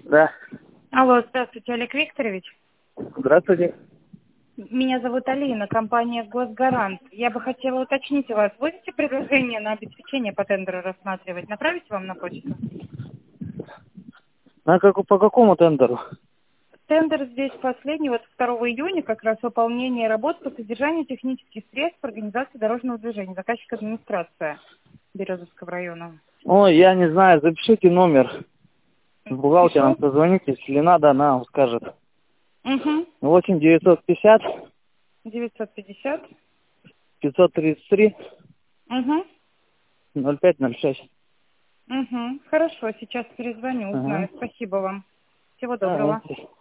Да. Алло, здравствуйте, Олег Викторович. Здравствуйте. Меня зовут Алина, компания «Госгарант». Я бы хотела уточнить у вас, будете предложение на обеспечение по тендеру рассматривать? Направить вам на почту? По какому тендеру? Тендер здесь последний, вот 2 июня, как раз выполнение работ по содержанию технических средств организации дорожного движения. Заказчик администрация Березовского района. Ой, я не знаю, запишите номер. С бухгалтером Пишу? созвонитесь, если надо, она вам скажет. Угу. 8 950 950. 533 Угу. 0506. Угу. Хорошо, сейчас перезвоню, узнаю. Ага. Спасибо вам. Всего доброго. Давайте.